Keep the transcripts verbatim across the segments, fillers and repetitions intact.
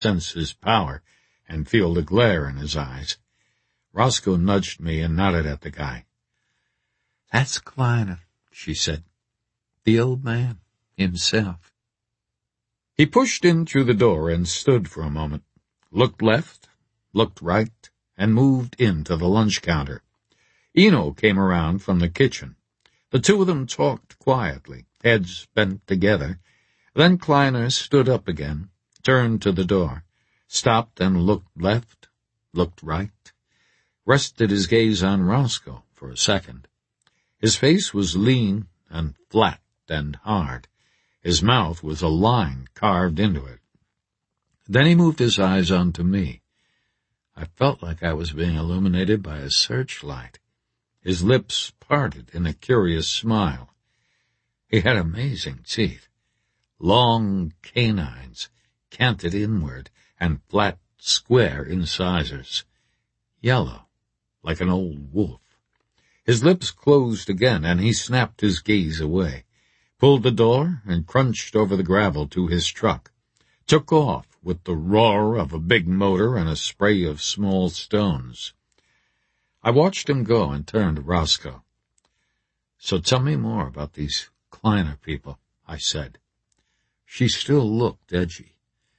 sense his power and feel the glare in his eyes. Roscoe nudged me and nodded at the guy. "That's Kleiner," she said. "The old man himself." He pushed in through the door and stood for a moment, looked left, looked right, and moved into the lunch counter. Eno came around from the kitchen. The two of them talked quietly, heads bent together. Then Kleiner stood up again, turned to the door, stopped and looked left, looked right, rested his gaze on Roscoe for a second. His face was lean and flat and hard. His mouth was a line carved into it. Then he moved his eyes onto me. I felt like I was being illuminated by a searchlight. His lips parted in a curious smile. He had amazing teeth, long canines, canted inward, and flat, square incisors, yellow, like an old wolf. His lips closed again, and he snapped his gaze away, pulled the door, and crunched over the gravel to his truck, took off with the roar of a big motor and a spray of small stones. I watched him go and turned to Roscoe. "So tell me more about these Kleiner people," I said. She still looked edgy.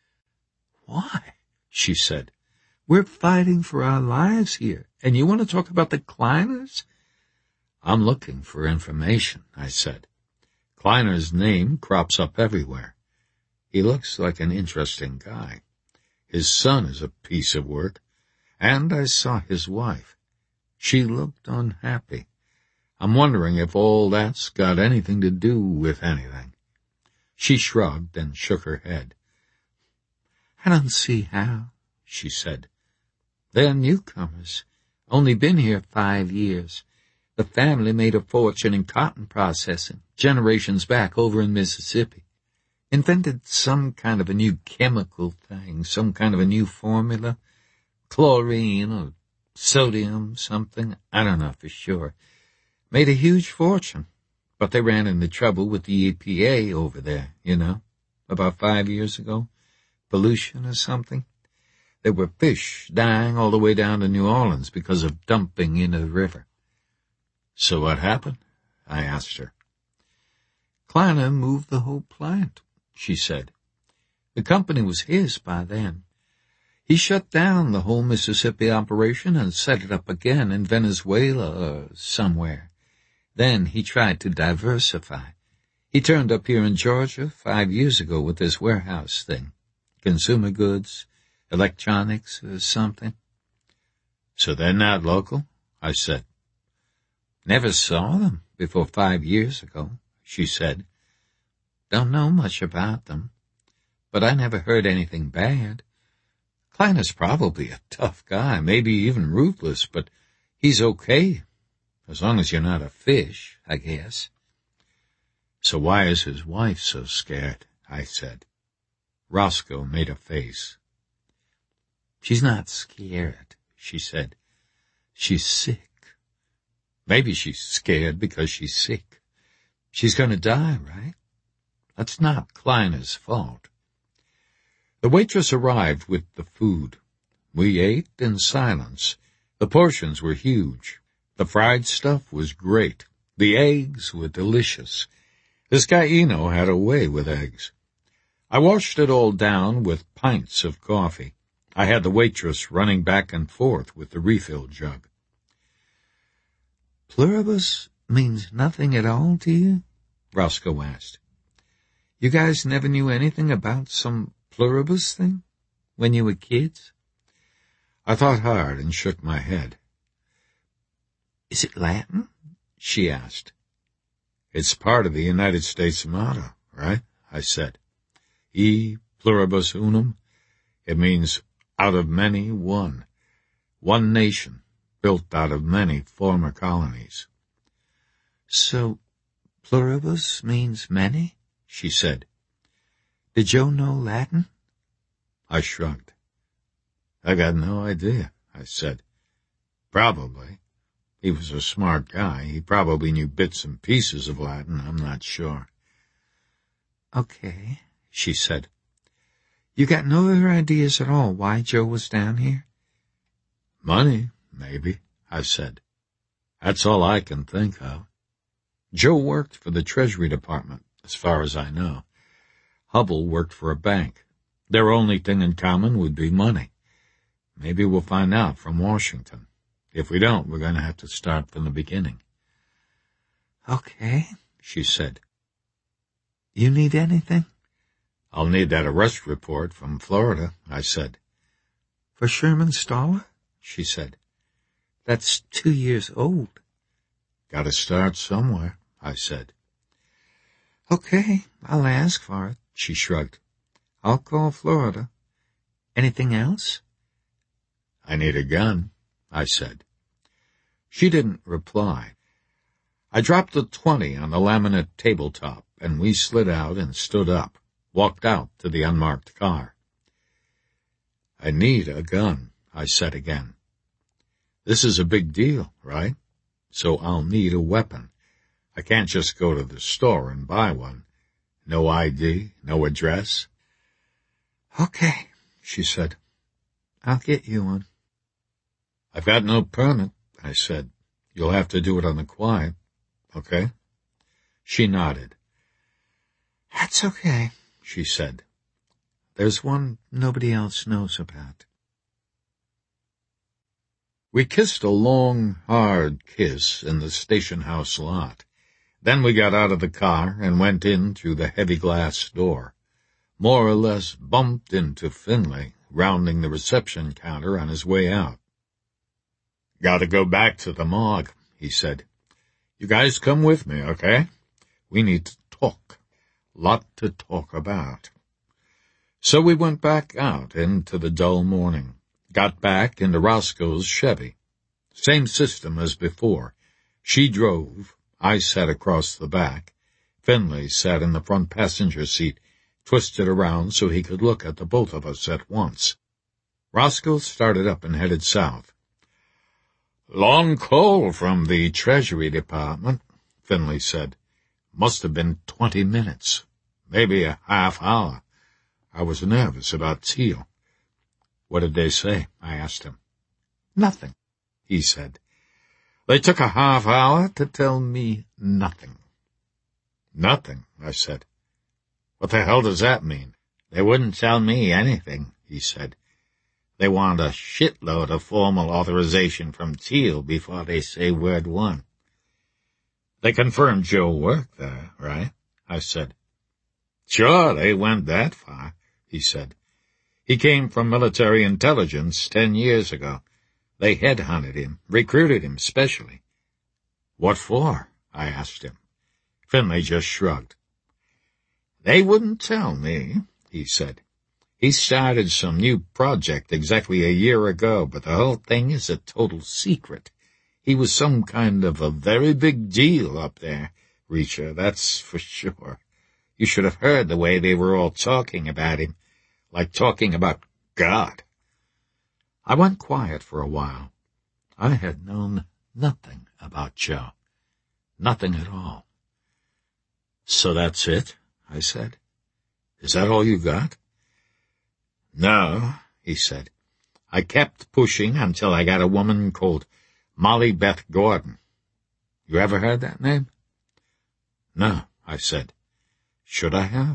"Why?" she said. "We're fighting for our lives here, and you want to talk about the Kleiners?" "I'm looking for information," I said. "Kleiner's name crops up everywhere. He looks like an interesting guy. His son is a piece of work, and I saw his wife. She looked unhappy. I'm wondering if all that's got anything to do with anything." She shrugged and shook her head. "I don't see how," she said. "They're newcomers, only been here five years. The family made a fortune in cotton processing, generations back over in Mississippi. Invented some kind of a new chemical thing, some kind of a new formula, chlorine or sodium something, I don't know for sure. Made a huge fortune, but they ran into trouble with the E P A over there, you know, about five years ago. Pollution or something. There were fish dying all the way down to New Orleans because of dumping into the river." "So what happened?" I asked her. "Kleiner moved the whole plant," she said. "The company was his by then. He shut down the whole Mississippi operation and set it up again in Venezuela or somewhere. Then he tried to diversify. He turned up here in Georgia five years ago with this warehouse thing. Consumer goods, electronics or something." "So they're not local?" I said. "Never saw them before five years ago," she said. "Don't know much about them, but I never heard anything bad. Kleiner's probably a tough guy, maybe even ruthless, but he's okay, as long as you're not a fish, I guess." "So why is his wife so scared?" I said. Roscoe made a face. "She's not scared," she said. "She's sick. Maybe she's scared because she's sick. She's going to die, right? That's not Kleiner's fault." The waitress arrived with the food. We ate in silence. The portions were huge. The fried stuff was great. The eggs were delicious. This guy Eno had a way with eggs. I washed it all down with pints of coffee. I had the waitress running back and forth with the refill jug. "Pluribus means nothing at all to you?" Roscoe asked. "You guys never knew anything about some pluribus thing when you were kids?" I thought hard and shook my head. "Is it Latin?" she asked. "It's part of the United States motto, right?" I said. E pluribus unum. It means out of many, one. One nation, built out of many former colonies. "So, pluribus means many?" she said. "Did Joe know Latin?" I shrugged. "I got no idea," I said. "Probably. He was a smart guy. He probably knew bits and pieces of Latin. I'm not sure." "Okay," she said. You got no other ideas at all why Joe was down here? Money, maybe, I said. That's all I can think of. Joe worked for the Treasury Department, as far as I know. Hubble worked for a bank. Their only thing in common would be money. Maybe we'll find out from Washington. If we don't, we're going to have to start from the beginning. Okay, she said. You need anything? I'll need that arrest report from Florida, I said. For Sherman Stoller? She said. That's two years old. Gotta start somewhere, I said. Okay, I'll ask for it, she shrugged. I'll call Florida. Anything else? I need a gun, I said. She didn't reply. I dropped the twenty on the laminate tabletop, and we slid out and stood up, walked out to the unmarked car. I need a gun, I said again. This is a big deal, right? So I'll need a weapon. I can't just go to the store and buy one. No I D, no address. Okay, she said. I'll get you one. I've got no permit, I said. You'll have to do it on the quiet, okay? She nodded. That's okay, she said. There's one nobody else knows about. We kissed a long, hard kiss in the station house lot. Then we got out of the car and went in through the heavy glass door. More or less bumped into Finley, rounding the reception counter on his way out. Gotta go back to the morgue, he said. You guys come with me, okay? We need to talk. Lot to talk about. So we went back out into the dull morning. Got back into Roscoe's Chevy. Same system as before. She drove. I sat across the back. Finley sat in the front passenger seat, twisted around so he could look at the both of us at once. Roscoe started up and headed south. Long call from the Treasury Department, Finley said. Must have been twenty minutes, maybe a half hour. I was nervous about Teal. What did they say? I asked him. Nothing, he said. They took a half hour to tell me nothing. Nothing, I said. What the hell does that mean? They wouldn't tell me anything, he said. They want a shitload of formal authorization from Teal before they say word one. They confirmed Joe worked there, right? I said. Sure, they went that far, he said. He came from military intelligence ten years ago. They headhunted him, recruited him specially. What for? I asked him. Finley just shrugged. They wouldn't tell me, he said. He started some new project exactly a year ago, but the whole thing is a total secret. He was some kind of a very big deal up there, Reacher, that's for sure. You should have heard the way they were all talking about him, like talking about God. I went quiet for a while. I had known nothing about Joe. Nothing at all. So that's it, I said. Is that all you got? No, he said. I kept pushing until I got a woman called Molly Beth Gordon. You ever heard that name? No, I said. Should I have?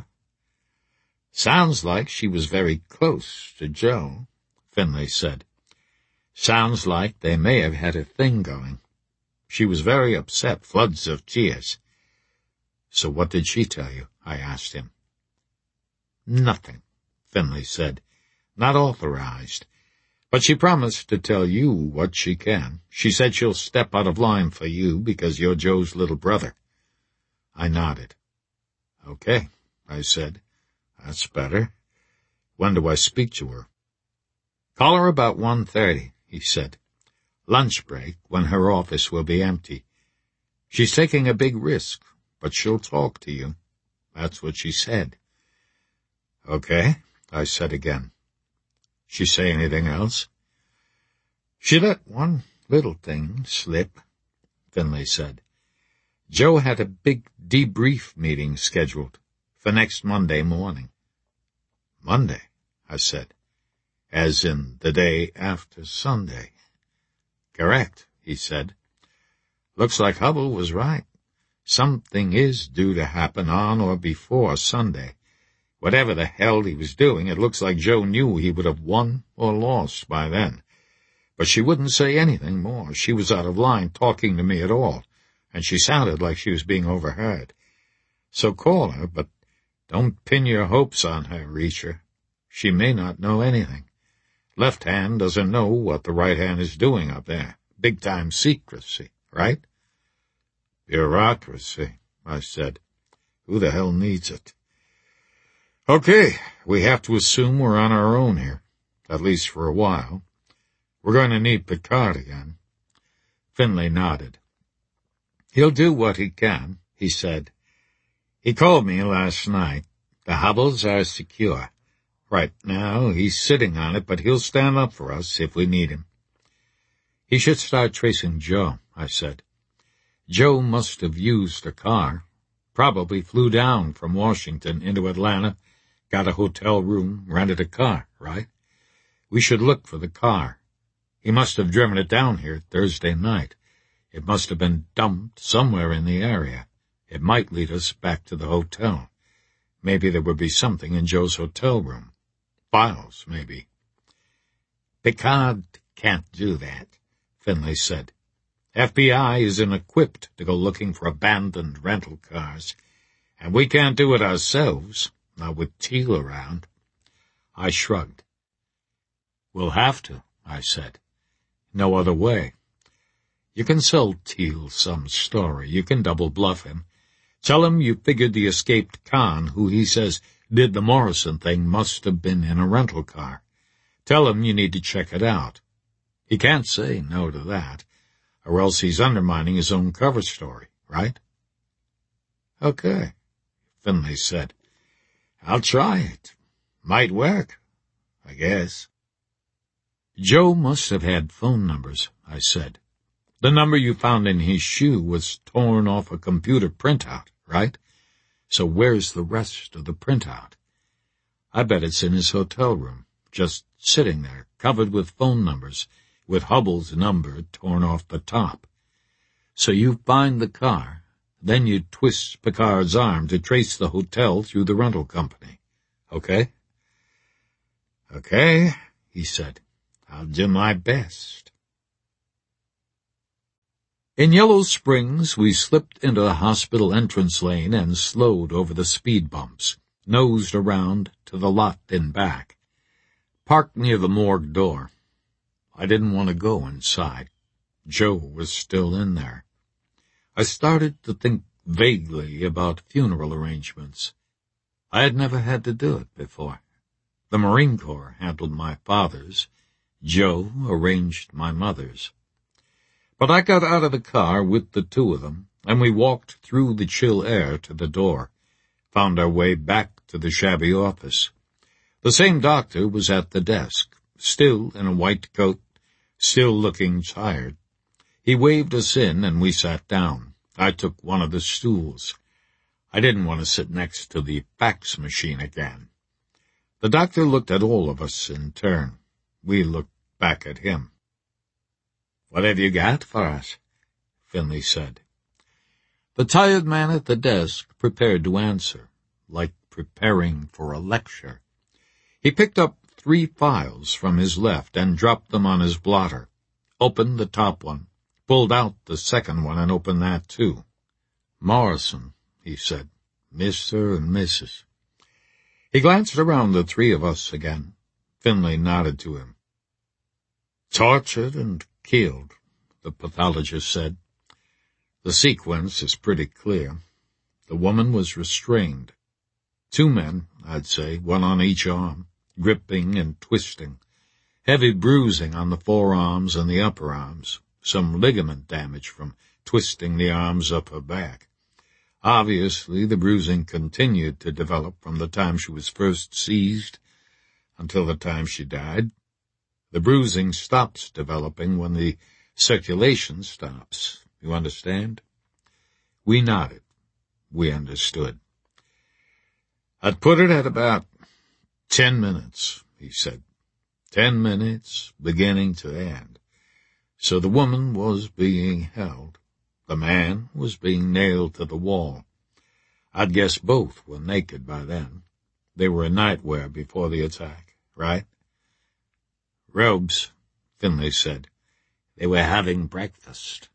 Sounds like she was very close to Joe, Finley said. Sounds like they may have had a thing going. She was very upset, floods of tears. So what did she tell you? I asked him. Nothing, Finley said. Not authorized. But she promised to tell you what she can. She said she'll step out of line for you because you're Joe's little brother. I nodded. Okay, I said. That's better. When do I speak to her? Call her about one thirty, he said. Lunch break, when her office will be empty. She's taking a big risk, but she'll talk to you. That's what she said. Okay, I said again. She say anything else? She let one little thing slip, Finley said. Joe had a big debrief meeting scheduled for next Monday morning. Monday, I said. As in the day after Sunday. Correct, he said. Looks like Hubble was right. Something is due to happen on or before Sunday. Whatever the hell he was doing, it looks like Joe knew he would have won or lost by then. But she wouldn't say anything more. She was out of line talking to me at all, and she sounded like she was being overheard. So call her, but don't pin your hopes on her, Reacher. She may not know anything. Left hand doesn't know what the right hand is doing up there. Big-time secrecy, right? Bureaucracy, I said. Who the hell needs it? Okay, we have to assume we're on our own here, at least for a while. We're going to need Picard again. Finlay nodded. He'll do what he can, he said. He called me last night. The Hubbles are secure. Right now, he's sitting on it, but he'll stand up for us if we need him. He should start tracing Joe, I said. Joe must have used a car. Probably flew down from Washington into Atlanta, got a hotel room, rented a car, right? We should look for the car. He must have driven it down here Thursday night. It must have been dumped somewhere in the area. It might lead us back to the hotel. Maybe there would be something in Joe's hotel room. Files, maybe. Picard can't do that, Finlay said. F B I isn't equipped to go looking for abandoned rental cars, and we can't do it ourselves, not with Teal around. I shrugged. We'll have to, I said. No other way. You can sell Teal some story. You can double bluff him. Tell him you figured the escaped Khan, who he says did the Morrison thing, must have been in a rental car. Tell him you need to check it out. He can't say no to that, or else he's undermining his own cover story, right? Okay, Finlay said. I'll try it. Might work, I guess. Joe must have had phone numbers, I said. The number you found in his shoe was torn off a computer printout, right? So where's the rest of the printout? I bet it's in his hotel room, just sitting there, covered with phone numbers, with Hubble's number torn off the top. So you find the car, then you twist Picard's arm to trace the hotel through the rental company. Okay? Okay, he said. I'll do my best. In Yellow Springs, we slipped into the hospital entrance lane and slowed over the speed bumps, nosed around to the lot in back. Parked near the morgue door. I didn't want to go inside. Joe was still in there. I started to think vaguely about funeral arrangements. I had never had to do it before. The Marine Corps handled my father's. Joe arranged my mother's. But I got out of the car with the two of them, and we walked through the chill air to the door, found our way back to the shabby office. The same doctor was at the desk, still in a white coat, still looking tired. He waved us in, and we sat down. I took one of the stools. I didn't want to sit next to the fax machine again. The doctor looked at all of us in turn. We looked back at him. What have you got for us? Finlay said. The tired man at the desk prepared to answer, like preparing for a lecture. He picked up three files from his left and dropped them on his blotter, opened the top one, pulled out the second one and opened that too. Morrison, he said, Mister and Missus He glanced around the three of us again. Finlay nodded to him. Tortured and killed, the pathologist said. The sequence is pretty clear. The woman was restrained. Two men, I'd say, one on each arm, gripping and twisting. Heavy bruising on the forearms and the upper arms. Some ligament damage from twisting the arms up her back. Obviously, the bruising continued to develop from the time she was first seized until the time she died. The bruising stops developing when the circulation stops. You understand? We nodded. We understood. I'd put it at about ten minutes, he said. Ten minutes, beginning to end. So the woman was being held. The man was being nailed to the wall. I'd guess both were naked by then. They were in nightwear before the attack, right? Robes, Finley said. They were having breakfast.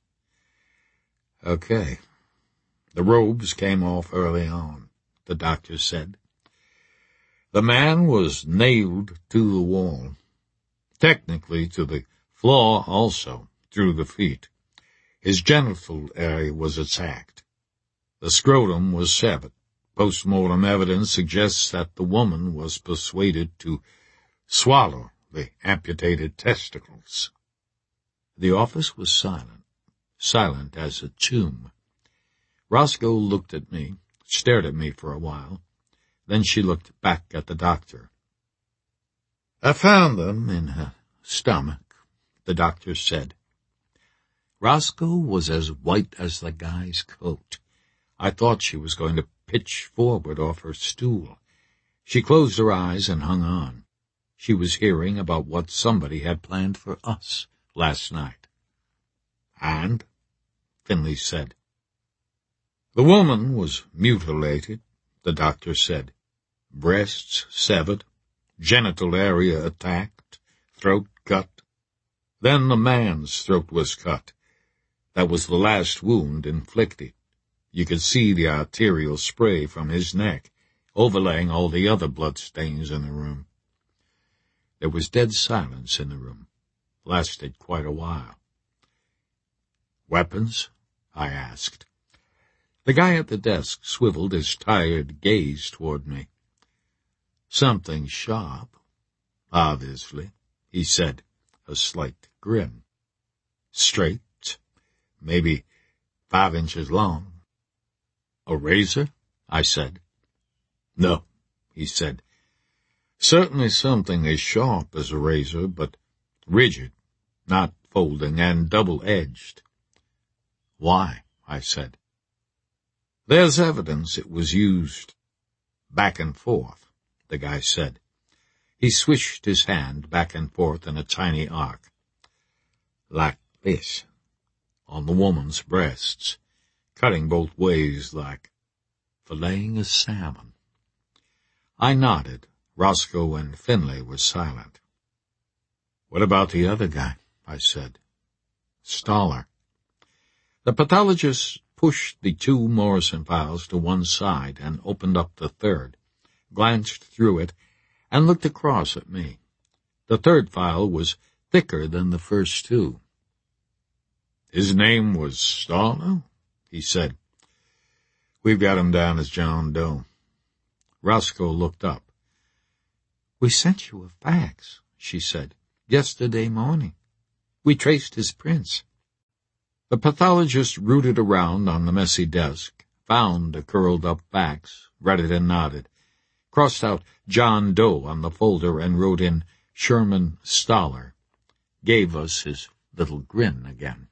Okay. The robes came off early on, the doctor said. The man was nailed to the wall. Technically to the floor also, through the feet. His genital area was attacked. The scrotum was severed. Post-mortem evidence suggests that the woman was persuaded to swallow the amputated testicles. The office was silent, silent as a tomb. Roscoe looked at me, stared at me for a while. Then she looked back at the doctor. I found them in her stomach, the doctor said. Roscoe was as white as the guy's coat. I thought she was going to pitch forward off her stool. She closed her eyes and hung on. She was hearing about what somebody had planned for us last night. And, Finley said. The woman was mutilated, the doctor said. Breasts severed, genital area attacked, throat cut. Then the man's throat was cut. That was the last wound inflicted. You could see the arterial spray from his neck, overlaying all the other bloodstains in the room. There was dead silence in the room. Lasted quite a while. Weapons? I asked. The guy at the desk swiveled his tired gaze toward me. Something sharp, obviously, he said, a slight grin. Straight, maybe five inches long. A razor? I said. No, he said. Certainly something as sharp as a razor, but rigid, not folding, and double-edged. Why? I said. There's evidence it was used back and forth, the guy said. He swished his hand back and forth in a tiny arc. Like this, on the woman's breasts, cutting both ways like filleting a salmon. I nodded. Roscoe and Finley were silent. What about the other guy? I said. Stoller. The pathologist pushed the two Morrison files to one side and opened up the third, glanced through it, and looked across at me. The third file was thicker than the first two. His name was Stoller? He said. We've got him down as John Doe. Roscoe looked up. We sent you a fax, she said, yesterday morning. We traced his prints. The pathologist rooted around on the messy desk, found a curled-up fax, read it and nodded, crossed out John Doe on the folder and wrote in Sherman Stoller, gave us his little grin again.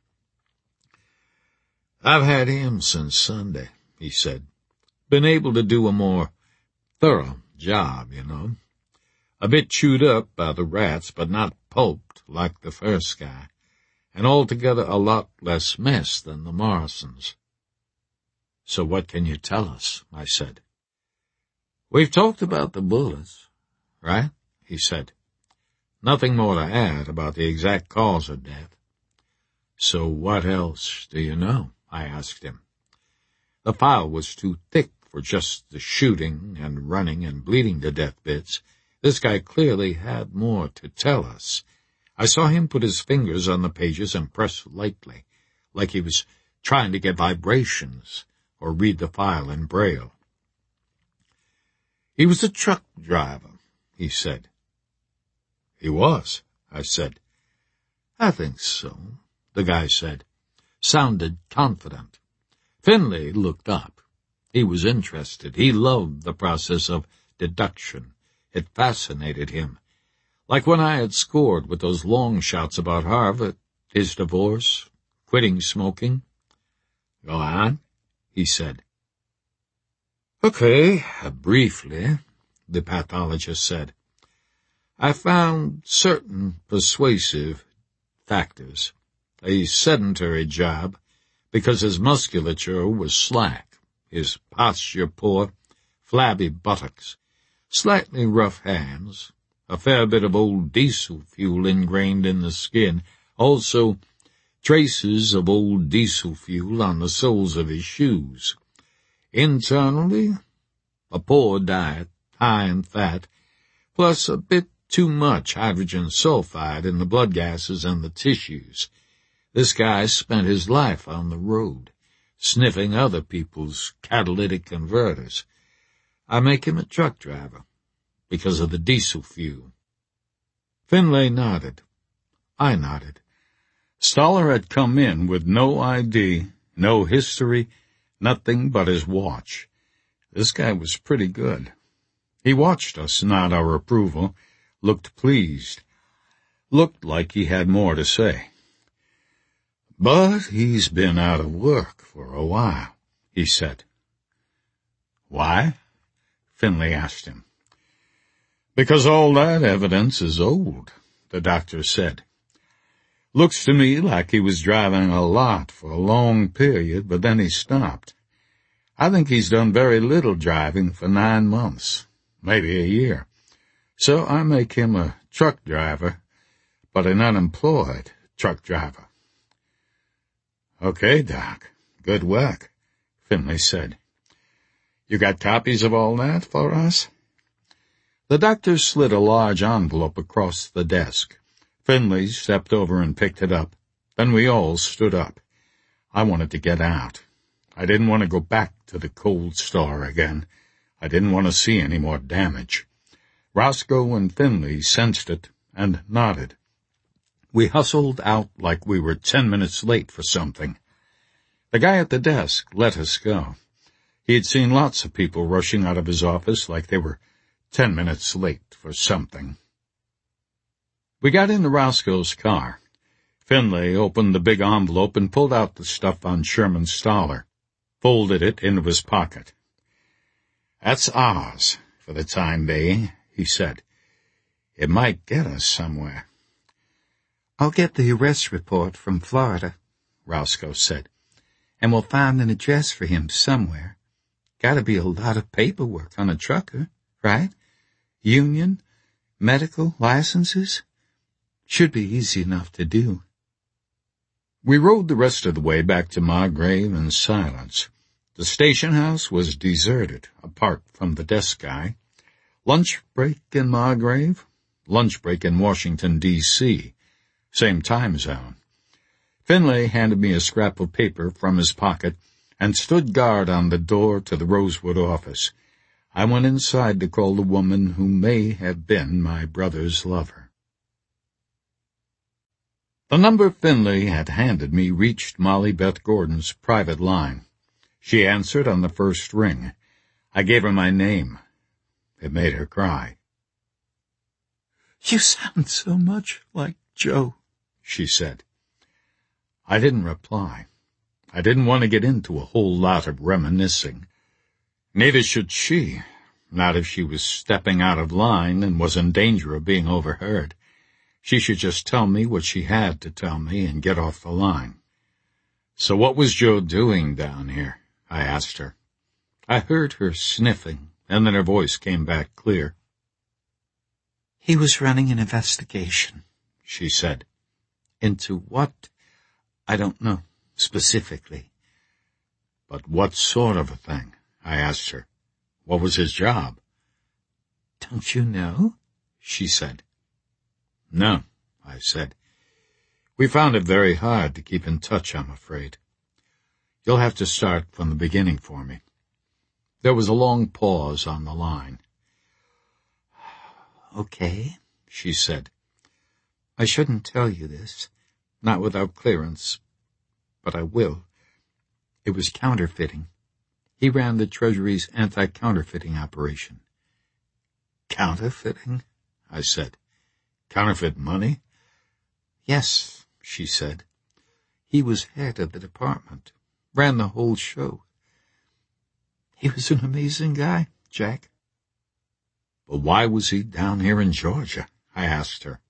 I've had him since Sunday, he said. Been able to do a more thorough job, you know. A bit chewed up by the rats, but not pulped like the first guy, and altogether a lot less mess than the Morrisons. So what can you tell us? I said. We've talked about the bullets, right? He said. Nothing more to add about the exact cause of death. So what else do you know? I asked him. The file was too thick for just the shooting and running and bleeding to death bits. This guy clearly had more to tell us. I saw him put his fingers on the pages and press lightly, like he was trying to get vibrations or read the file in Braille. He was a truck driver, he said. He was, I said. I think so, the guy said. Sounded confident. Finley looked up. He was interested. He loved the process of deduction. It fascinated him. Like when I had scored with those long shots about Harvard, his divorce, quitting smoking. Go on, he said. Okay, briefly, the pathologist said. I found certain persuasive factors. A sedentary job, because his musculature was slack, his posture poor, flabby buttocks, slightly rough hands, a fair bit of old diesel fuel ingrained in the skin, also traces of old diesel fuel on the soles of his shoes. Internally, a poor diet, high in fat, plus a bit too much hydrogen sulfide in the blood gases and the tissues. This guy spent his life on the road, sniffing other people's catalytic converters. I make him a truck driver, because of the diesel fuel. Finlay nodded. I nodded. Stoller had come in with no I D, no history, nothing but his watch. This guy was pretty good. He watched us nod our approval, looked pleased, looked like he had more to say. But he's been out of work for a while, he said. Why? Finlay asked him. Because all that evidence is old, the doctor said. Looks to me like he was driving a lot for a long period, but then he stopped. I think he's done very little driving for nine months, maybe a year. So I make him a truck driver, but an unemployed truck driver. Okay, Doc. Good work, Finlay said. You got copies of all that for us? The doctor slid a large envelope across the desk. Finlay stepped over and picked it up. Then we all stood up. I wanted to get out. I didn't want to go back to the cold store again. I didn't want to see any more damage. Roscoe and Finlay sensed it and nodded. We hustled out like we were ten minutes late for something. The guy at the desk let us go. He had seen lots of people rushing out of his office like they were ten minutes late for something. We got into Roscoe's car. Finlay opened the big envelope and pulled out the stuff on Sherman Stoller, folded it into his pocket. That's ours for the time being, he said. It might get us somewhere. I'll get the arrest report from Florida, Roscoe said, and we'll find an address for him somewhere. Gotta be a lot of paperwork on a trucker, right? Union, medical, licenses. Should be easy enough to do. We rode the rest of the way back to Margrave in silence. The station house was deserted, apart from the desk guy. Lunch break in Margrave, lunch break in Washington, D C Same time zone. Finlay handed me a scrap of paper from his pocket and stood guard on the door to the Rosewood office. I went inside to call the woman who may have been my brother's lover. The number Finlay had handed me reached Molly Beth Gordon's private line. She answered on the first ring. I gave her my name. It made her cry. You sound so much like Joe, she said. I didn't reply. I didn't want to get into a whole lot of reminiscing. Neither should she, not if she was stepping out of line and was in danger of being overheard. She should just tell me what she had to tell me and get off the line. So what was Joe doing down here? I asked her. I heard her sniffing, and then her voice came back clear. He was running an investigation, she said. Into what? I don't know, specifically. But what sort of a thing? I asked her. What was his job? Don't you know? She said. No, I said. We found it very hard to keep in touch, I'm afraid. You'll have to start from the beginning for me. There was a long pause on the line. Okay, she said. I shouldn't tell you this, not without clearance, but I will. It was counterfeiting. He ran the Treasury's anti-counterfeiting operation. Counterfeiting? I said. Counterfeit money? Yes, she said. He was head of the department, ran the whole show. He was an amazing guy, Jack. But why was he down here in Georgia? I asked her.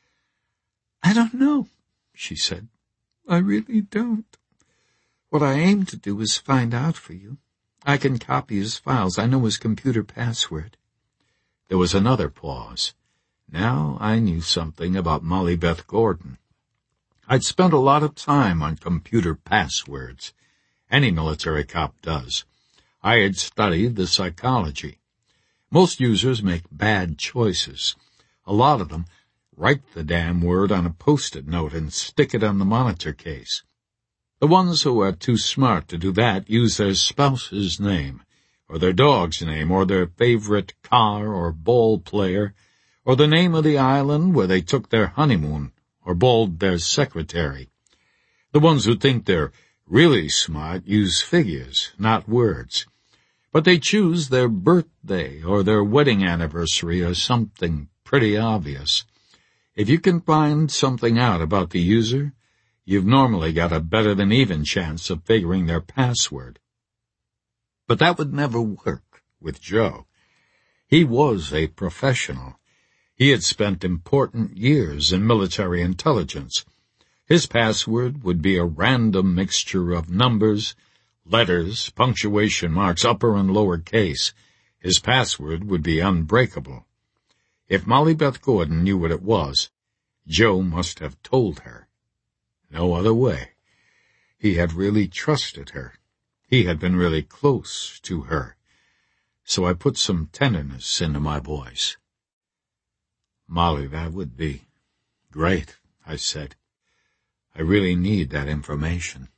I don't know, she said. I really don't. What I aim to do is find out for you. I can copy his files. I know his computer password. There was another pause. Now I knew something about Molly Beth Gordon. I'd spent a lot of time on computer passwords. Any military cop does. I had studied the psychology. Most users make bad choices. A lot of them write the damn word on a post-it note and stick it on the monitor case. The ones who are too smart to do that use their spouse's name, or their dog's name, or their favorite car or ball player, or the name of the island where they took their honeymoon, or bowled their secretary. The ones who think they're really smart use figures, not words. But they choose their birthday or their wedding anniversary or something pretty obvious. If you can find something out about the user, you've normally got a better-than-even chance of figuring their password. But that would never work with Joe. He was a professional. He had spent important years in military intelligence. His password would be a random mixture of numbers, letters, punctuation marks, upper and lower case. His password would be unbreakable. If Molly Beth Gordon knew what it was, Joe must have told her. No other way. He had really trusted her. He had been really close to her. So I put some tenderness into my voice. Molly, that would be great, I said. I really need that information.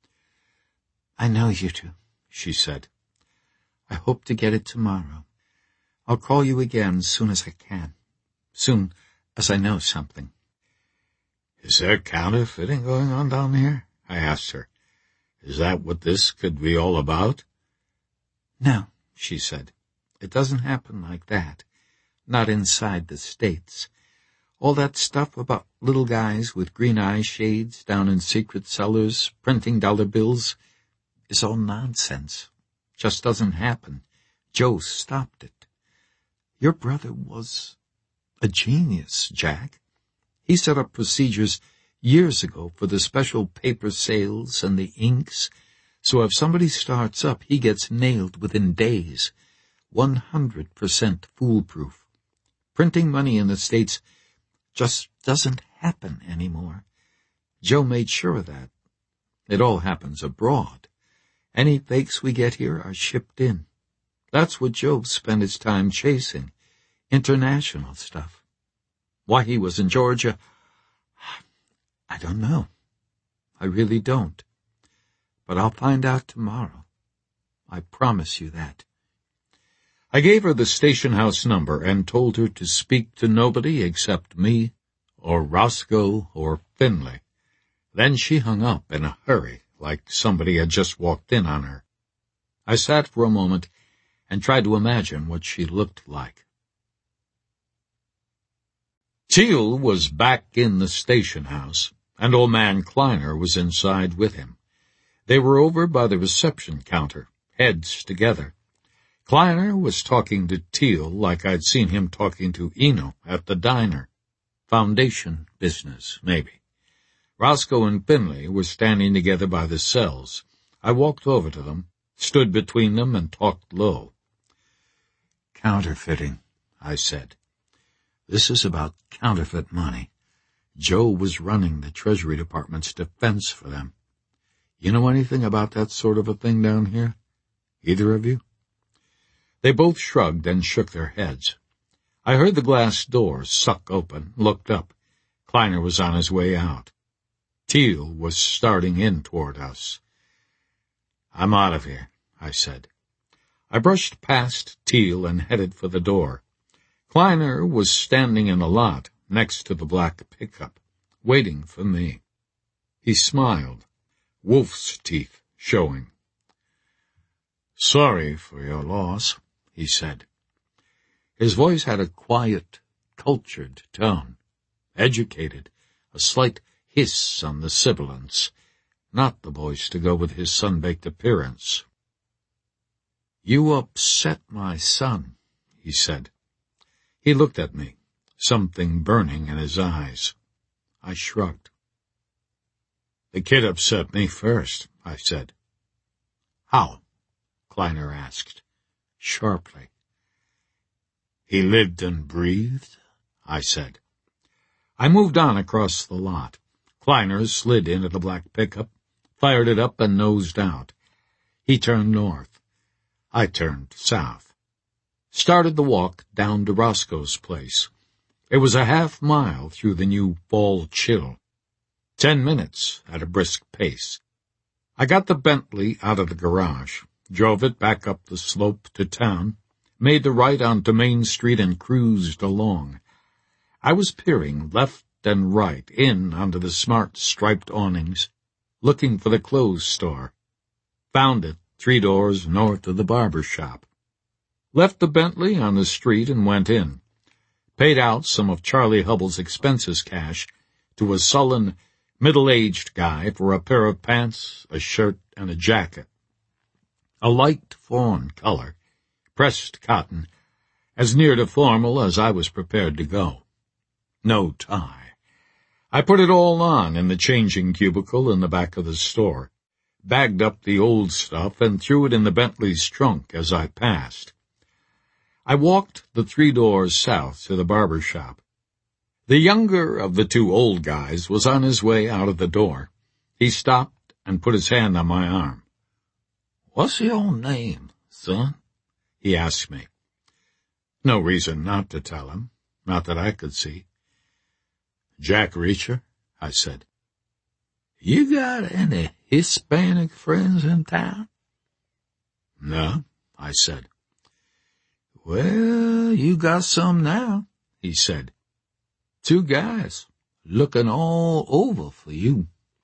I know you do, she said. I hope to get it tomorrow. I'll call you again as soon as I can. Soon as I know something. Is there counterfeiting going on down here? I asked her. Is that what this could be all about? No, she said. It doesn't happen like that. Not inside the States. All that stuff about little guys with green eye shades down in secret cellars printing dollar bills is all nonsense. Just doesn't happen. Joe stopped it. Your brother was a genius, Jack. He set up procedures years ago for the special paper sales and the inks, so if somebody starts up, he gets nailed within days. One hundred percent foolproof. Printing money in the States just doesn't happen anymore. Joe made sure of that. It all happens abroad. Any fakes we get here are shipped in. That's what Joe spent his time chasing. International stuff. Why he was in Georgia, I don't know. I really don't. But I'll find out tomorrow. I promise you that. I gave her the station house number and told her to speak to nobody except me or Roscoe or Finley. Then she hung up in a hurry, like somebody had just walked in on her. I sat for a moment and tried to imagine what she looked like. Teal was back in the station house, and old man Kleiner was inside with him. They were over by the reception counter, heads together. Kleiner was talking to Teal like I'd seen him talking to Eno at the diner. Foundation business, maybe. Roscoe and Finley were standing together by the cells. I walked over to them, stood between them, and talked low. Counterfeiting, I said. This is about counterfeit money. Joe was running the Treasury Department's defense for them. You know anything about that sort of a thing down here? Either of you? They both shrugged and shook their heads. I heard the glass door suck open, looked up. Kleiner was on his way out. Teal was starting in toward us. I'm out of here, I said. I brushed past Teal and headed for the door. Kleiner was standing in a lot next to the black pickup, waiting for me. He smiled, wolf's teeth showing. Sorry for your loss, he said. His voice had a quiet, cultured tone, educated, a slight hiss on the sibilance, not the voice to go with his sun-baked appearance. You upset my son, he said. He looked at me, something burning in his eyes. I shrugged. The kid upset me first, I said. How? Kleiner asked, sharply. He lived and breathed, I said. I moved on across the lot. Kleiner slid into the black pickup, fired it up, and nosed out. He turned north. I turned south. Started the walk down to Roscoe's place. It was a half mile through the new fall chill. Ten minutes at a brisk pace. I got the Bentley out of the garage, drove it back up the slope to town, made the right onto Main Street and cruised along. I was peering left and right in onto the smart striped awnings, looking for the clothes store. Found it three doors north of the barber shop. Left the Bentley on the street and went in. Paid out some of Charlie Hubbell's expenses cash to a sullen, middle-aged guy for a pair of pants, a shirt, and a jacket. A light fawn color, pressed cotton, as near to formal as I was prepared to go. No tie. I put it all on in the changing cubicle in the back of the store, bagged up the old stuff, and threw it in the Bentley's trunk as I passed. I walked the three doors south to the barber shop. The younger of the two old guys was on his way out of the door. He stopped and put his hand on my arm. "What's your name, son?" he asked me. No reason not to tell him, not that I could see. "Jack Reacher," I said. "You got any Hispanic friends in town?" "No," I said. "Well, you got some now," he said. "Two guys looking all over for you."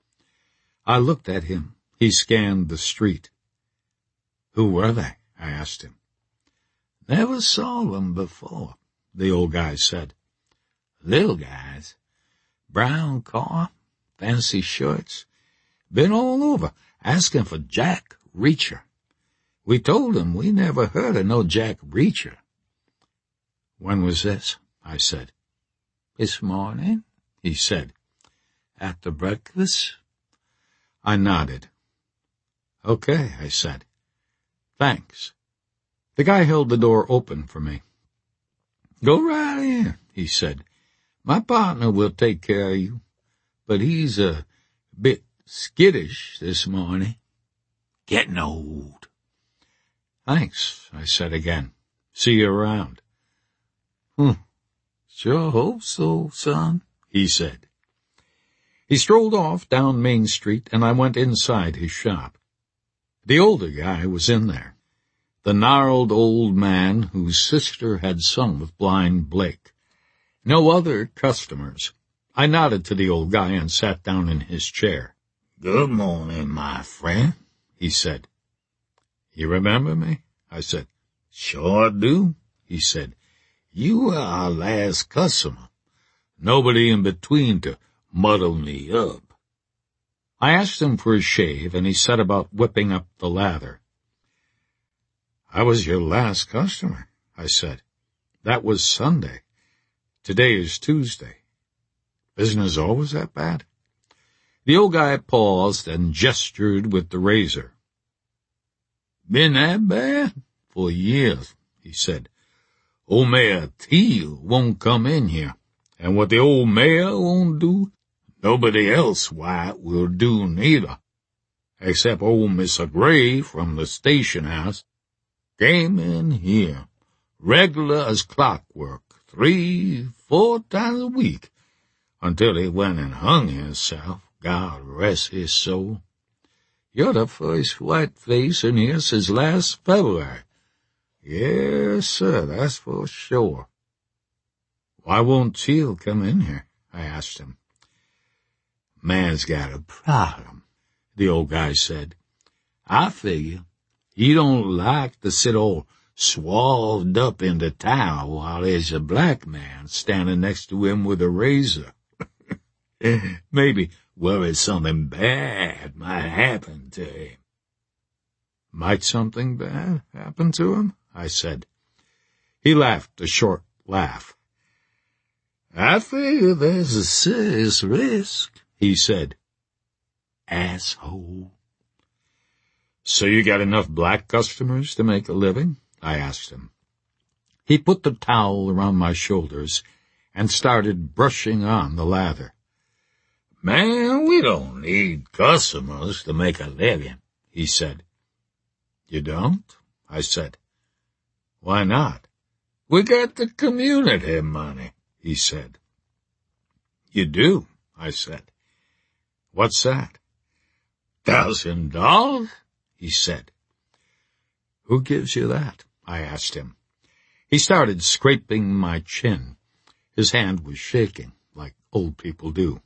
I looked at him. He scanned the street. "Who were they?" I asked him. "Never saw them before," the old guy said. "Little guys. Brown car, fancy shirts. Been all over, asking for Jack Reacher. We told him we never heard of no Jack Reacher." "When was this?" I said. "This morning," he said. "After breakfast." I nodded. "Okay," I said. "Thanks." The guy held the door open for me. "Go right in," he said. "My partner will take care of you, but he's a bit skittish this morning. Getting old." "Thanks," I said again. "See you around." "Hmm, sure hope so, son," he said. He strolled off down Main Street, and I went inside his shop. The older guy was in there, the gnarled old man whose sister had sung with Blind Blake. No other customers. I nodded to the old guy and sat down in his chair. "Good morning, my friend," he said. "You remember me?" I said. "Sure do," he said. "You were our last customer. Nobody in between to muddle me up." I asked him for a shave, and he set about whipping up the lather. "I was your last customer," I said. "That was Sunday. Today is Tuesday. Business always that bad?" The old guy paused and gestured with the razor. "Been that bad? For years," he said. "Old Mayor Teal won't come in here, and what the old mayor won't do, nobody else white will do neither, except old Mister Gray from the station house. Came in here, regular as clockwork, three, four times a week, until he went and hung himself, God rest his soul. You're the first white face in here since last February. Yes, sir, that's for sure." "Why won't Teal come in here?" I asked him. "Man's got a problem," the old guy said. "I figure he don't like to sit all swathed up in the towel while there's a black man standing next to him with a razor. Maybe worried something bad might happen to him." "Might something bad happen to him?" I said. He laughed a short laugh. I figure there's a serious risk, he said. Asshole. So you got enough black customers to make a living? I asked him. He put the towel around my shoulders and started brushing on the lather. Man, we don't need customers to make a living, he said. You don't? I said. Why not? We got the community money, he said. You do, I said. What's that? Thousand dollars, he said. Who gives you that? I asked him. He started scraping my chin. His hand was shaking, like old people do.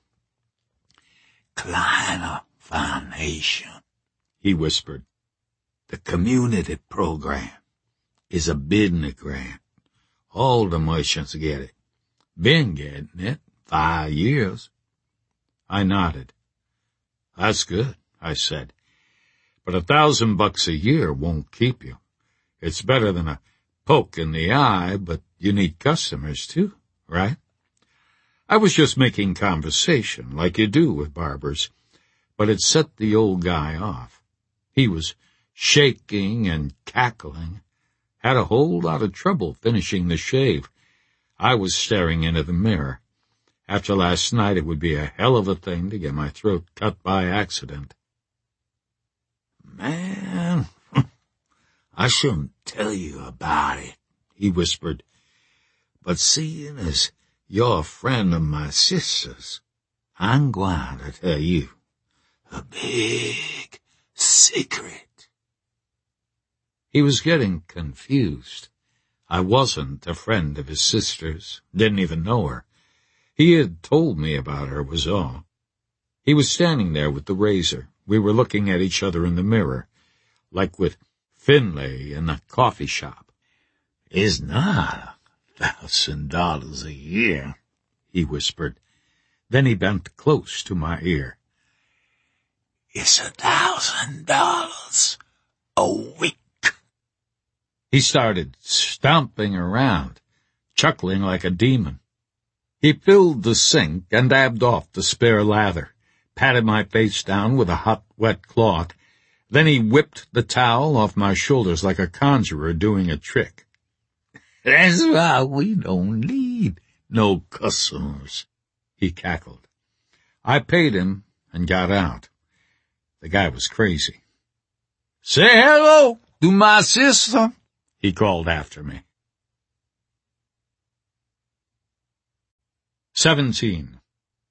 Kleiner Foundation, he whispered. The community program is a business grant. All the merchants get it. Been getting it five years. I nodded. That's good, I said. But a thousand bucks a year won't keep you. It's better than a poke in the eye, but you need customers too, right? I was just making conversation, like you do with barbers, but it set the old guy off. He was shaking and cackling, had a whole lot of trouble finishing the shave. I was staring into the mirror. After last night, it would be a hell of a thing to get my throat cut by accident. Man, I shouldn't tell you about it, he whispered, but seeing as you're a friend of my sister's, I'm going to tell you a big secret. He was getting confused. I wasn't a friend of his sister's, didn't even know her. He had told me about her, was all. He was standing there with the razor. We were looking at each other in the mirror, like with Finlay in the coffee shop. It's not a thousand dollars a year, he whispered. Then he bent close to my ear. It's a thousand dollars a week. He started stomping around, chuckling like a demon. He filled the sink and dabbed off the spare lather, patted my face down with a hot, wet cloth. Then he whipped the towel off my shoulders like a conjurer doing a trick. That's why we don't need no customers, he cackled. I paid him and got out. The guy was crazy. Say hello to my sister, he called after me. Seventeen.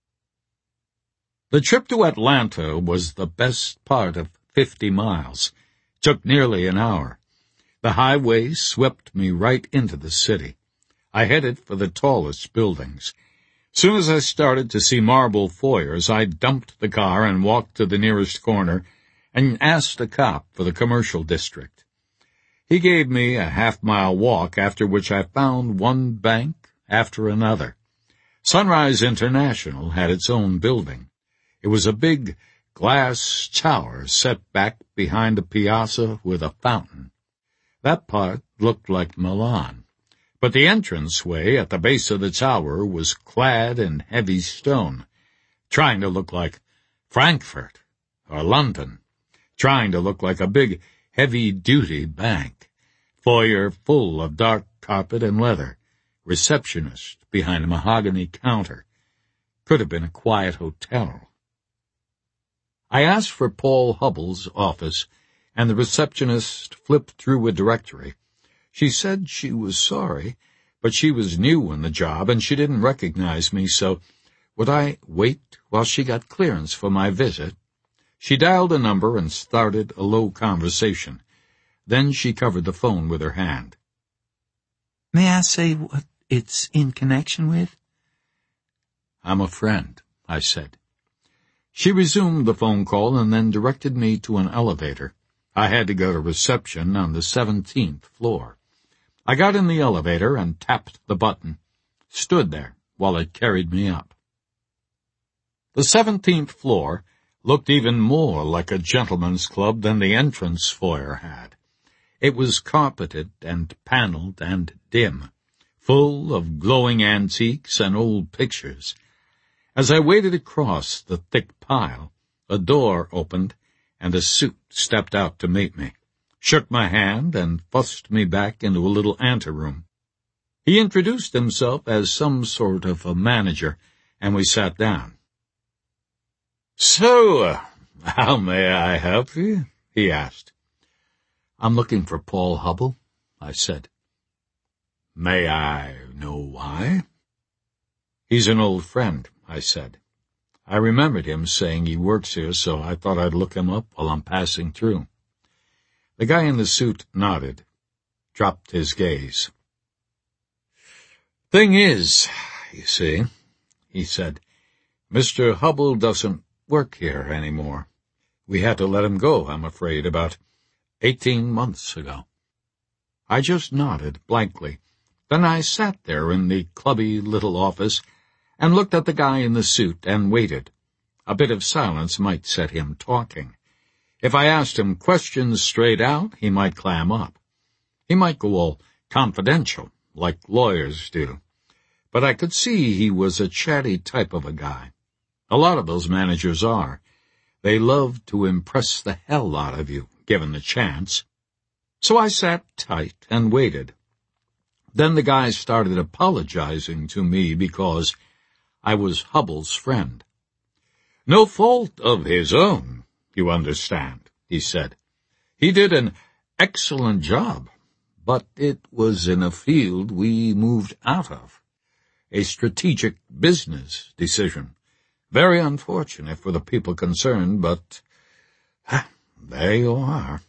The trip to Atlanta was the best part of fifty miles. Took nearly an hour. The highway swept me right into the city. I headed for the tallest buildings. Soon as I started to see marble foyers, I dumped the car and walked to the nearest corner and asked a cop for the commercial district. He gave me a half-mile walk, after which I found one bank after another. Sunrise International had its own building. It was a big glass tower set back behind a piazza with a fountain. That part looked like Milan, but the entranceway at the base of the tower was clad in heavy stone, trying to look like Frankfurt or London, trying to look like a big, heavy-duty bank, foyer full of dark carpet and leather, receptionist behind a mahogany counter. Could have been a quiet hotel. I asked for Paul Hubbell's office, and the receptionist flipped through a directory. She said she was sorry, but she was new in the job and she didn't recognize me, so would I wait while she got clearance for my visit? She dialed a number and started a low conversation. Then she covered the phone with her hand. May I say what it's in connection with? I'm a friend, I said. She resumed the phone call and then directed me to an elevator. I had to go to reception on the seventeenth floor. I got in the elevator and tapped the button, stood there while it carried me up. The seventeenth floor looked even more like a gentleman's club than the entrance foyer had. It was carpeted and paneled and dim, full of glowing antiques and old pictures. As I waded across the thick pile, a door opened and a suit stepped out to meet me, shook my hand, and fussed me back into a little anteroom. He introduced himself as some sort of a manager, and we sat down. "So, uh, how may I help you?" he asked. "I'm looking for Paul Hubbell," I said. "May I know why?" "He's an old friend," I said. "I remembered him saying he works here, so I thought I'd look him up while I'm passing through." The guy in the suit nodded, dropped his gaze. "Thing is, you see," he said, "Mister Hubbell doesn't work here anymore. We had to let him go, I'm afraid, about eighteen months ago." I just nodded blankly. Then I sat there in the clubby little office and looked at the guy in the suit and waited. A bit of silence might set him talking. If I asked him questions straight out, he might clam up. He might go all confidential, like lawyers do. But I could see he was a chatty type of a guy. A lot of those managers are. They love to impress the hell out of you, given the chance. So I sat tight and waited. Then the guy started apologizing to me because I was Hubbell's friend. "No fault of his own, you understand," he said. "He did an excellent job, but it was in a field we moved out of. A strategic business decision. Very unfortunate for the people concerned, but ah, there you are."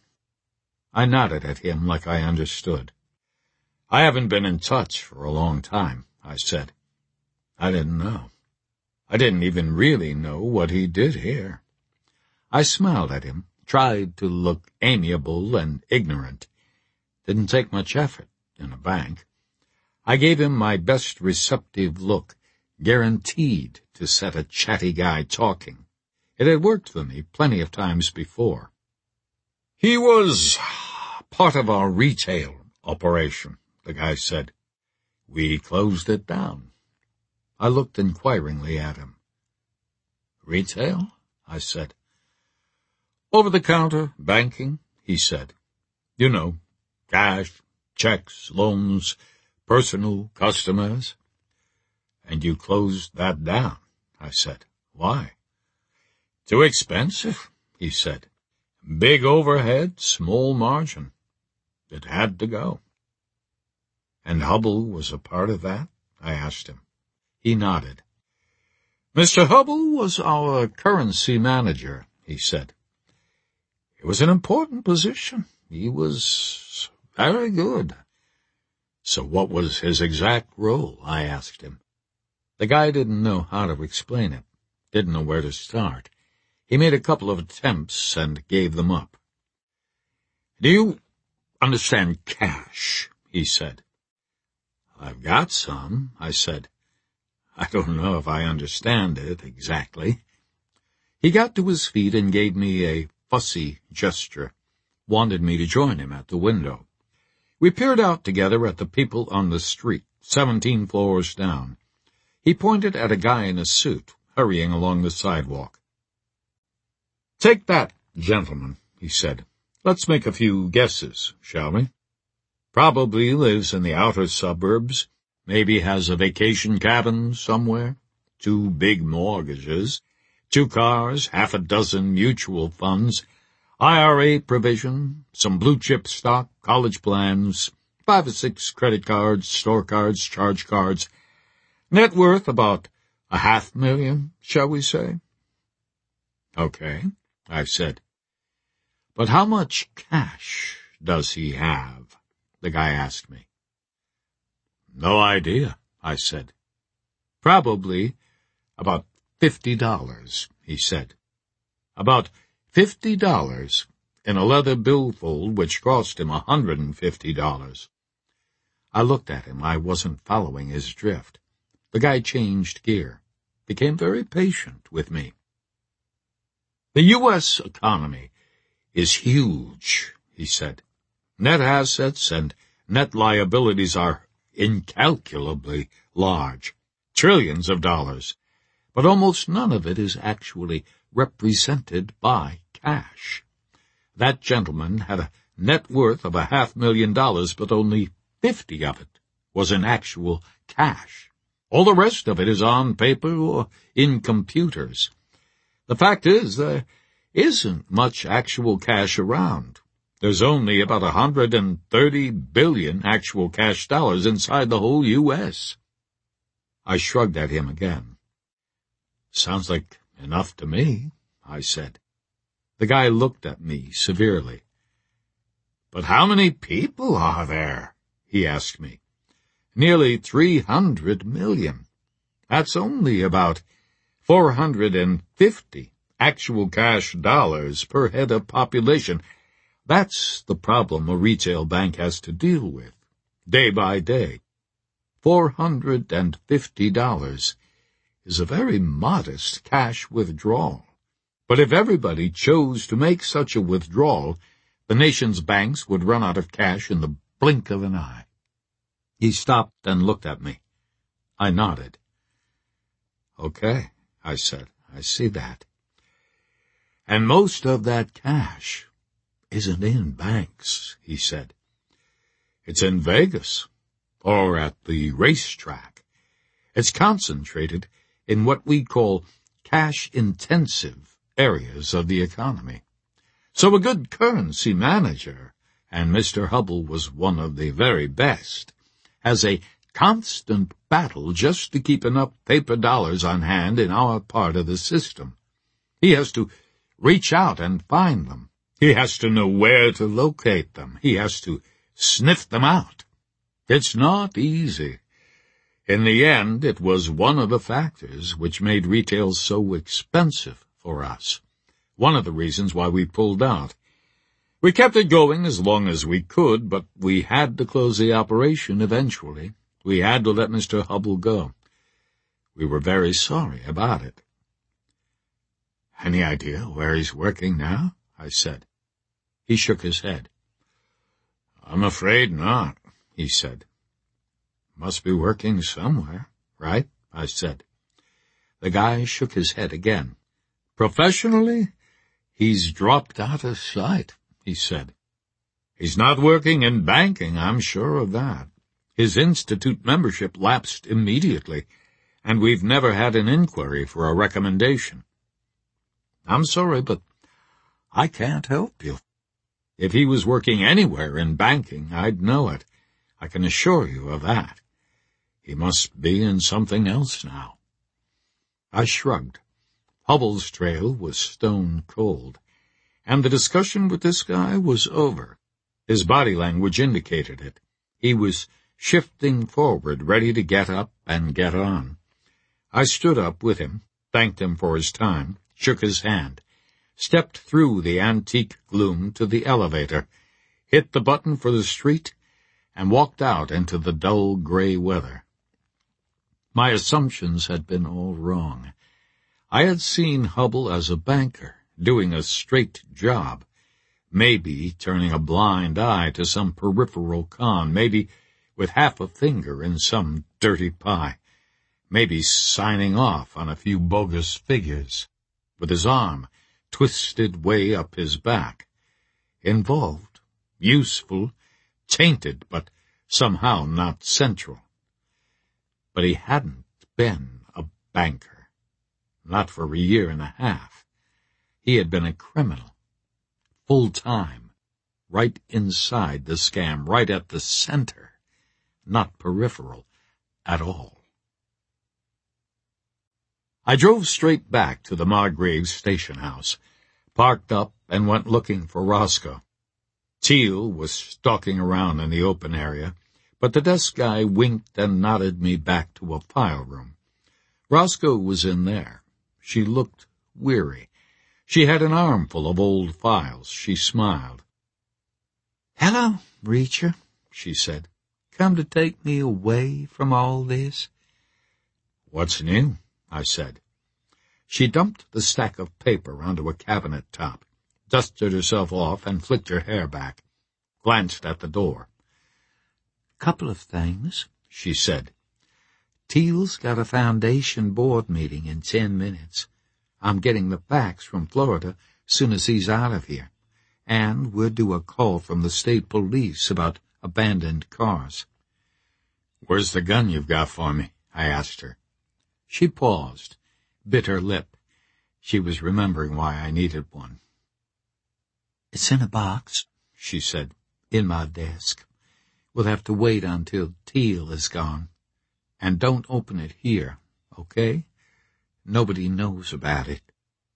I nodded at him like I understood. "I haven't been in touch for a long time," I said. I didn't know. I didn't even really know what he did here. I smiled at him, tried to look amiable and ignorant. Didn't take much effort in a bank. I gave him my best receptive look, guaranteed to set a chatty guy talking. It had worked for me plenty of times before. "He was part of our retail operation," the guy said. "We closed it down." I looked inquiringly at him. "Retail?" I said. "Over-the-counter banking," he said. "You know, cash, checks, loans, personal customers." "And you closed that down?" I said. "Why?" "Too expensive," he said. "Big overhead, small margin. It had to go." "And Hubbell was a part of that?" I asked him. He nodded. "Mister Hubbell was our currency manager," he said. "It was an important position. He was very good." "So what was his exact role?" I asked him. The guy didn't know how to explain it, didn't know where to start. He made a couple of attempts and gave them up. "Do you understand cash?" he said. "I've got some," I said. "I don't know if I understand it exactly." He got to his feet and gave me a fussy gesture, wanted me to join him at the window. We peered out together at the people on the street, seventeen floors down. He pointed at a guy in a suit, hurrying along the sidewalk. "Take that, gentleman," he said. "Let's make a few guesses, shall we? Probably lives in the outer suburbs, maybe has a vacation cabin somewhere, two big mortgages, two cars, half a dozen mutual funds, I R A provision, some blue-chip stock, college plans, five or six credit cards, store cards, charge cards. Net worth about a half million, shall we say?" "Okay," I said. "But how much cash does he have?" the guy asked me. "No idea," I said. "Probably about fifty dollars, he said. "About fifty dollars in a leather billfold which cost him a hundred and fifty dollars." I looked at him. I wasn't following his drift. The guy changed gear, became very patient with me. "The U S economy is huge," he said. "Net assets and net liabilities are incalculably large, trillions of dollars, but almost none of it is actually represented by cash. That gentleman had a net worth of a half million dollars, but only fifty of it was in actual cash. All the rest of it is on paper or in computers. The fact is, there isn't much actual cash around. There's only about a hundred and thirty billion actual cash dollars inside the whole U S I shrugged at him again. Sounds like enough to me, I said. The guy looked at me severely. But how many people are there? He asked me. Nearly three hundred million. That's only about four hundred and fifty actual cash dollars per head of population. That's the problem a retail bank has to deal with, day by day. Four hundred and fifty dollars is a very modest cash withdrawal. But if everybody chose to make such a withdrawal, the nation's banks would run out of cash in the blink of an eye. He stopped and looked at me. I nodded. Okay, I said, I see that. And most of that cash isn't in banks, he said. It's in Vegas, or at the racetrack. It's concentrated in what we call cash-intensive areas of the economy. So a good currency manager, and Mister Hubble was one of the very best, has a constant battle just to keep enough paper dollars on hand in our part of the system. He has to reach out and find them. He has to know where to locate them. He has to sniff them out. It's not easy. In the end, it was one of the factors which made retail so expensive for us. One of the reasons why we pulled out. We kept it going as long as we could, but we had to close the operation eventually. We had to let Mister Hubble go. We were very sorry about it. Any idea where he's working now? I said. He shook his head. I'm afraid not, he said. Must be working somewhere, right? I said. The guy shook his head again. Professionally, he's dropped out of sight, he said. He's not working in banking, I'm sure of that. His institute membership lapsed immediately, and we've never had an inquiry for a recommendation. I'm sorry, but I can't help you. If he was working anywhere in banking, I'd know it. I can assure you of that. He must be in something else now. I shrugged. Hubble's trail was stone cold, and the discussion with this guy was over. His body language indicated it. He was shifting forward, ready to get up and get on. I stood up with him, thanked him for his time, shook his hand, stepped through the antique gloom to the elevator, hit the button for the street, and walked out into the dull gray weather. My assumptions had been all wrong. I had seen Hubble as a banker, doing a straight job, maybe turning a blind eye to some peripheral con, maybe with half a finger in some dirty pie, maybe signing off on a few bogus figures, with his arm twisted way up his back, involved, useful, tainted, but somehow not central. But he hadn't been a banker, not for a year and a half. He had been a criminal, full-time, right inside the scam, right at the center, not peripheral at all. I drove straight back to the Margraves station house, parked up, and went looking for Roscoe. Teal was stalking around in the open area, but the desk guy winked and nodded me back to a file room. Roscoe was in there. She looked weary. She had an armful of old files. She smiled. "Hello, Reacher," she said. "Come to take me away from all this?" "What's new?" I said. She dumped the stack of paper onto a cabinet top, dusted herself off, and flicked her hair back, glanced at the door. "Couple of things," she said. Teal's got a foundation board meeting in ten minutes. I'm getting the facts from Florida soon as he's out of here. And we'll do a call from the state police about abandoned cars. Where's the gun you've got for me? I asked her. She paused, bit her lip. She was remembering why I needed one. It's in a box, she said, in my desk. We'll have to wait until Teal is gone. And don't open it here, okay? Nobody knows about it.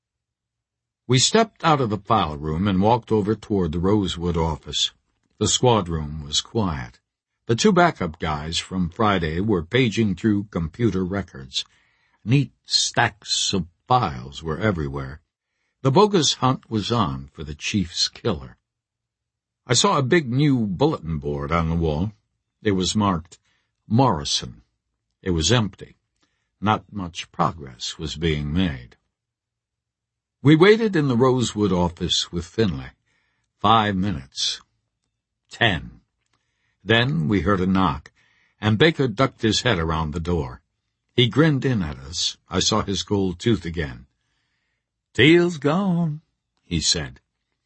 We stepped out of the file room and walked over toward the Rosewood office. The squad room was quiet. The two backup guys from Friday were paging through computer records. Neat stacks of files were everywhere. The bogus hunt was on for the chief's killer. I saw a big new bulletin board on the wall. It was marked Morrison. It was empty. Not much progress was being made. We waited in the Rosewood office with Finlay. Five minutes. Ten. Then we heard a knock, and Baker ducked his head around the door. He grinned in at us. I saw his gold tooth again. "Teal's gone," he said.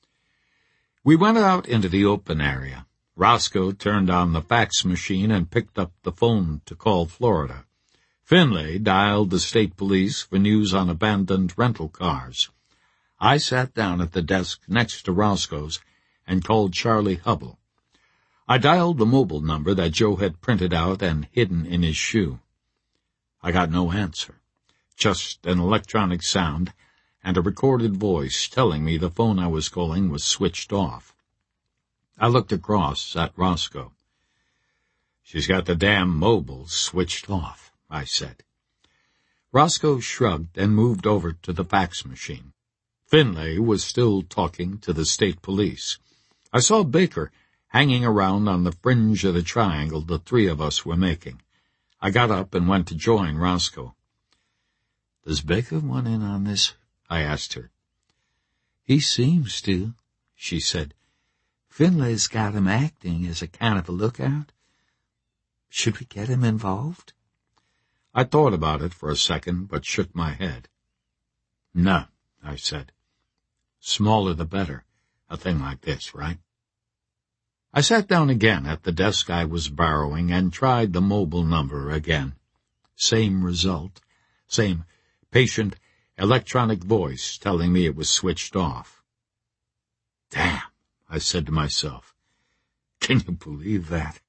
We went out into the open area. Roscoe turned on the fax machine and picked up the phone to call Florida. Finlay dialed the state police for news on abandoned rental cars. I sat down at the desk next to Roscoe's and called Charlie Hubble. I dialed the mobile number that Joe had printed out and hidden in his shoe. I got no answer, just an electronic sound and a recorded voice telling me the phone I was calling was switched off. I looked across at Roscoe. "She's got the damn mobile switched off," I said. Roscoe shrugged and moved over to the fax machine. Finlay was still talking to the state police. I saw Baker hanging around on the fringe of the triangle the three of us were making. I got up and went to join Roscoe. "Does Baker want in on this?" I asked her. "He seems to," she said. "Finlay's got him acting as a kind of a lookout. Should we get him involved?" I thought about it for a second, but shook my head. "No," I said. "Smaller the better, a thing like this, right?" I sat down again at the desk I was borrowing and tried the mobile number again. Same result, same patient electronic voice telling me it was switched off. "Damn," I said to myself. "Can you believe that?"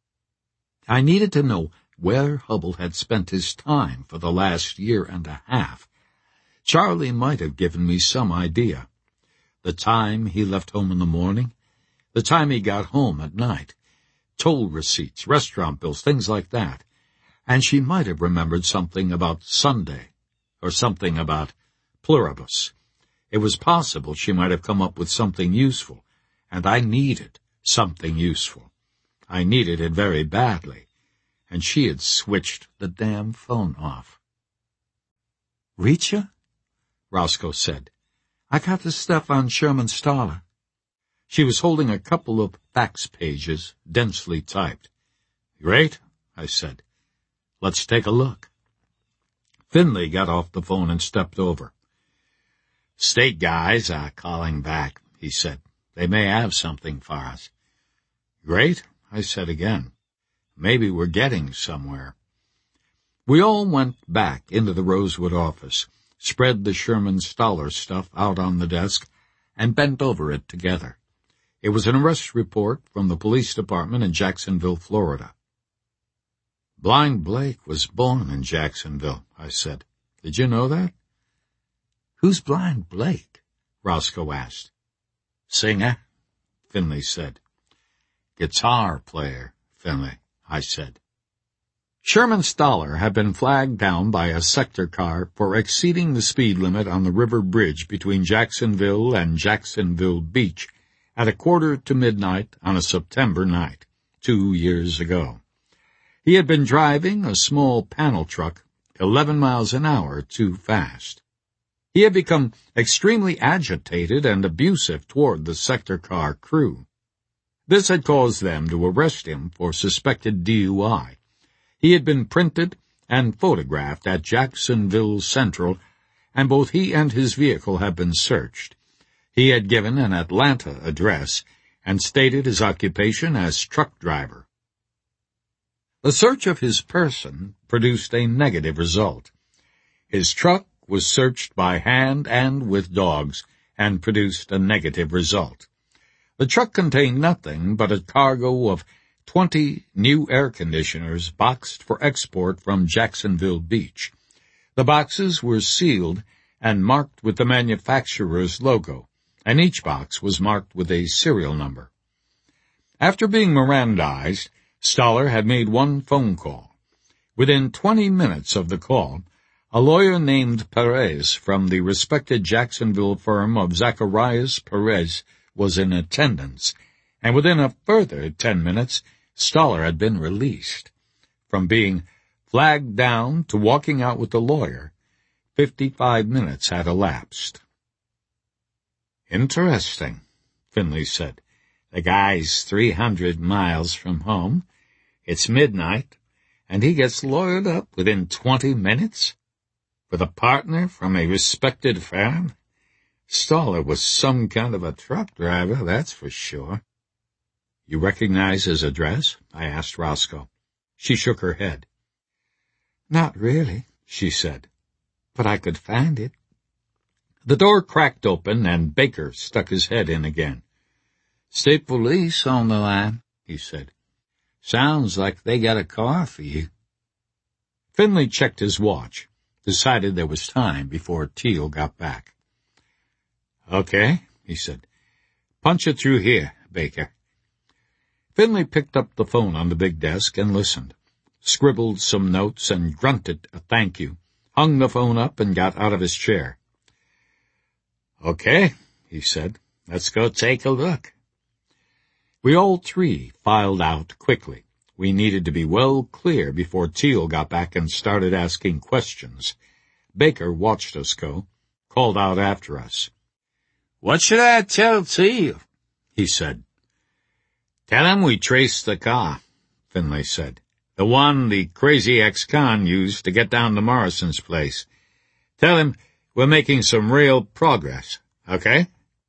I needed to know where Hubble had spent his time for the last year and a half. Charlie might have given me some idea. The time he left home in the morning, the time he got home at night, toll receipts, restaurant bills, things like that. And she might have remembered something about Sunday, or something about Pluribus. It was possible she might have come up with something useful, and I needed something useful. I needed it very badly, and she had switched the damn phone off. "Reacher?" Roscoe said. "I got the stuff on Sherman Stoller." She was holding a couple of fax pages, densely typed. "Great," I said. "Let's take a look." Finlay got off the phone and stepped over. "State guys are calling back," he said. "They may have something for us." "Great," I said again. "Maybe we're getting somewhere." We all went back into the Rosewood office, spread the Sherman Stoller stuff out on the desk, and bent over it together. It was an arrest report from the police department in Jacksonville, Florida. "Blind Blake was born in Jacksonville," I said. "Did you know that?" "Who's Blind Blake?" Roscoe asked. "Singer," Finlay said. "Guitar player, Finlay," I said. Sherman Stoller had been flagged down by a sector car for exceeding the speed limit on the river bridge between Jacksonville and Jacksonville Beach at a quarter to midnight on a September night, two years ago. He had been driving a small panel truck eleven miles an hour too fast. He had become extremely agitated and abusive toward the sector car crew. This had caused them to arrest him for suspected D U I, He had been printed and photographed at Jacksonville Central, and both he and his vehicle had been searched. He had given an Atlanta address and stated his occupation as truck driver. The search of his person produced a negative result. His truck was searched by hand and with dogs and produced a negative result. The truck contained nothing but a cargo of twenty new air conditioners boxed for export from Jacksonville Beach. The boxes were sealed and marked with the manufacturer's logo, and each box was marked with a serial number. After being Mirandized, Stoller had made one phone call. Within twenty minutes of the call, a lawyer named Perez from the respected Jacksonville firm of Zacharias Perez was in attendance, and within a further ten minutes, Stoller had been released. From being flagged down to walking out with the lawyer, fifty-five minutes had elapsed. "Interesting," Finley said. "The guy's three hundred miles from home. It's midnight, and he gets lawyered up within twenty minutes? With a partner from a respected firm? Stoller was some kind of a truck driver, that's for sure." "You recognize his address?" I asked Roscoe. She shook her head. "Not really," she said, "but I could find it." The door cracked open, and Baker stuck his head in again. "State police on the line," he said. "Sounds like they got a car for you." Finley checked his watch, decided there was time before Teal got back. "Okay," he said. "Punch it through here, Baker." Finley picked up the phone on the big desk and listened, scribbled some notes and grunted a thank you, hung the phone up and got out of his chair. "Okay," he said. "Let's go take a look." We all three filed out quickly. We needed to be well clear before Teal got back and started asking questions. Baker watched us go, called out after us. "What should I tell Teal?" he said. "Tell him we traced the car," Finley said. "The one the crazy ex-con used to get down to Morrison's place. Tell him we're making some real progress, okay?"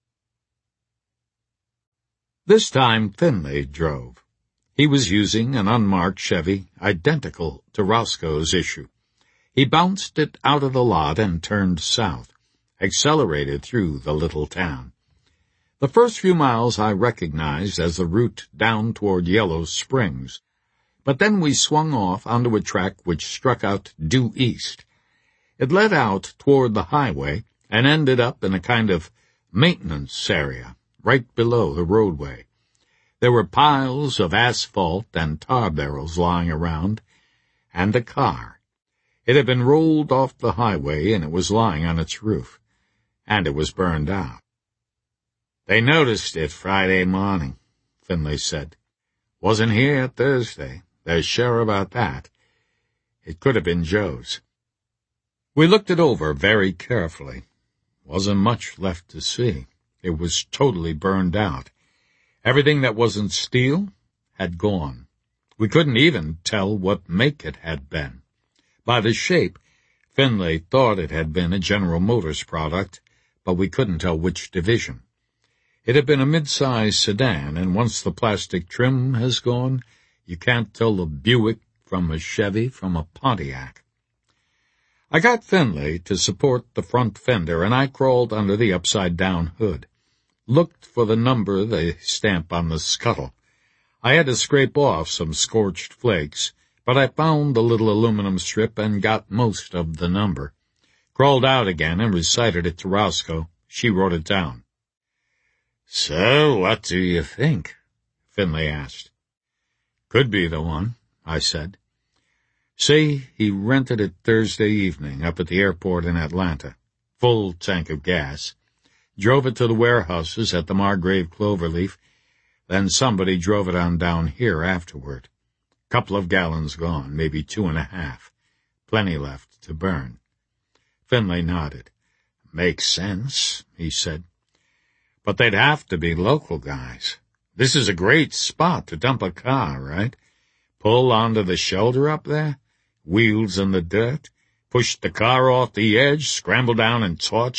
This time Finley drove. He was using an unmarked Chevy, identical to Roscoe's issue. He bounced it out of the lot and turned south, accelerated through the little town. The first few miles I recognized as the route down toward Yellow Springs, but then we swung off onto a track which struck out due east. It led out toward the highway and ended up in a kind of maintenance area right below the roadway. There were piles of asphalt and tar barrels lying around, and a car. It had been rolled off the highway, and it was lying on its roof, and it was burned out. "They noticed it Friday morning," Finley said. "Wasn't here Thursday. They're sure about that. It could have been Joe's." We looked it over very carefully. Wasn't much left to see. It was totally burned out. Everything that wasn't steel had gone. We couldn't even tell what make it had been. By the shape, Finley thought it had been a General Motors product, but we couldn't tell which division. It had been a mid-sized sedan, and once the plastic trim has gone, you can't tell the Buick from a Chevy from a Pontiac. I got Finley to support the front fender, and I crawled under the upside-down hood. Looked for the number they stamp on the scuttle. I had to scrape off some scorched flakes, but I found the little aluminum strip and got most of the number. Crawled out again and recited it to Roscoe. She wrote it down. "So, what do you think?" Finley asked. "Could be the one," I said. "Say he rented it Thursday evening up at the airport in Atlanta. Full tank of gas. Drove it to the warehouses at the Margrave Cloverleaf. Then somebody drove it on down here afterward. Couple of gallons gone, maybe two and a half. Plenty left to burn." Finley nodded. "Makes sense," he said. "But they'd have to be local guys. This is a great spot to dump a car, right? pull onto the shoulder up there, wheels in the dirt, push the car off the edge, scramble down and torch